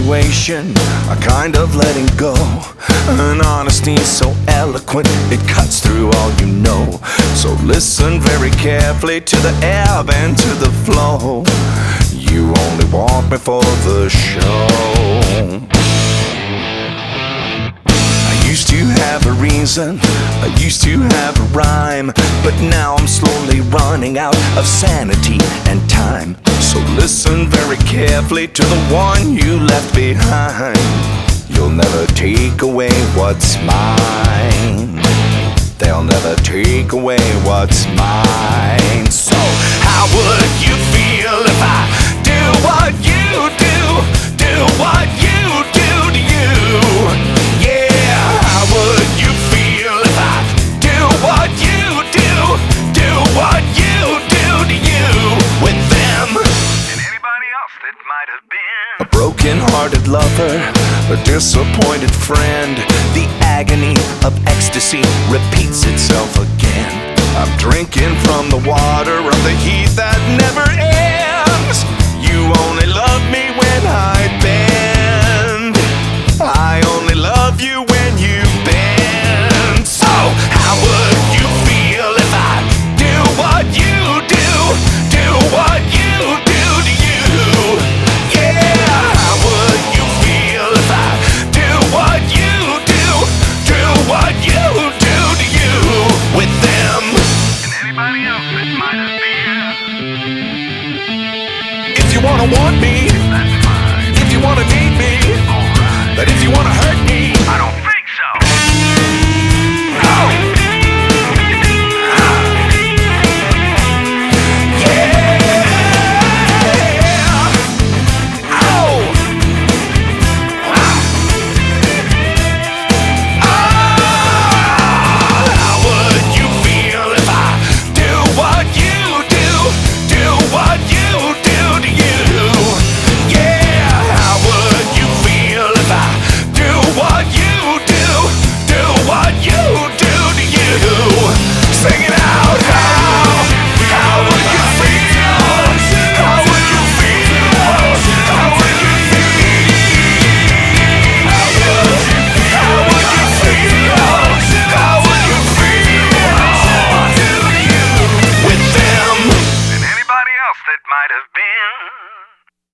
situation, a kind of letting go. An honesty so eloquent, it cuts through all you know. So listen very carefully to the ebb and to the flow. You only walk before the show. I used to have a reason, I used to have a rhyme, but now I'm slowly running out of sanity and time. So listen very carefully to the one you left behind. You'll never take away what's mine. They'll never take away what's mine. So how would you feel if I do what you do? Do what you do to you? Yeah, how would you feel if I do what you do? Do what you do to you with them? And anybody else that might have been A broken-hearted lover, a disappointed friend. The agony of ecstasy repeats itself again. I'm drinking from the water of the heat that never ends. You only love